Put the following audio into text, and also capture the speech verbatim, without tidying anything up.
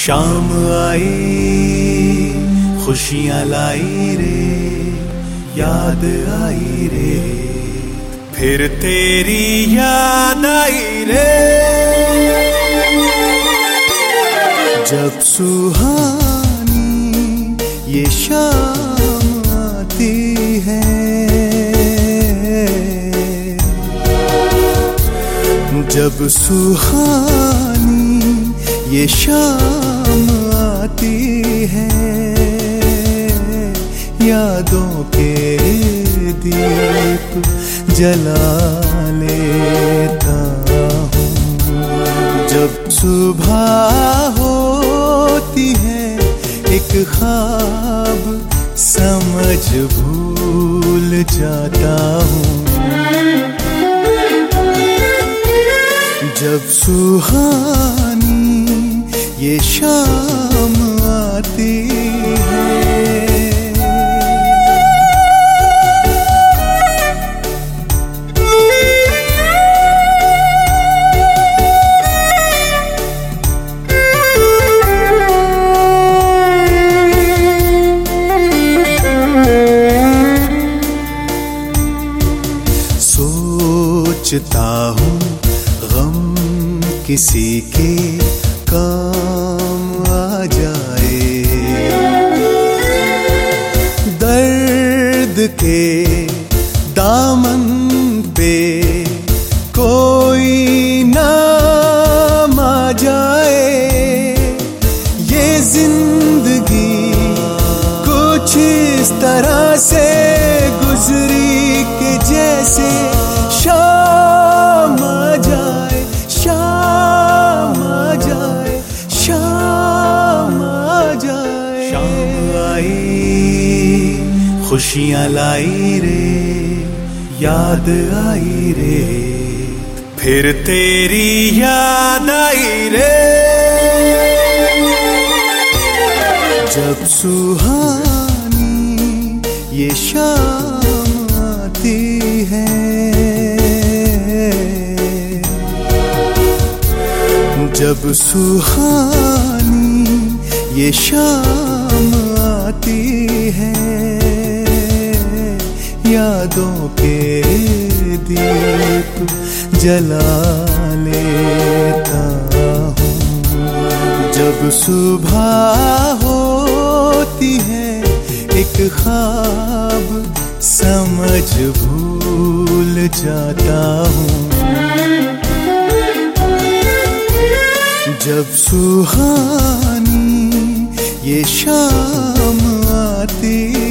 शाम आई खुशियाँ लाई रे, याद आई रे, फिर तेरी याद आई रे। जब सुहानी ये शाम आती है, जब सुहानी ये शाम आती है, यादों के दीप जला लेता हूँ। जब सुबह होती है एक ख्वाब समझ भूल जाता हूँ। जब सुहानी ये शाम आती है। सोचता हूँ गम किसी के काम आ जाए, दर्द के दामन पे कोई नाम आ जाए। ये जिंदगी कुछ इस तरह से गुजरी कि जैसे शाम आ जाए, शाम आ जाए, शाम आ जाए। शाम आई खुशियाँ लाई रे, याद आई रे, फिर तेरी याद आई रे। जब सुहानी ये शाम आती है, जब सुहानी ये शाम आती है, यादों के दीप जला लेता हूँ। जब सुबह होती है एक ख्वाब समझ भूल जाता हूँ। जब सुहानी ये शाम आती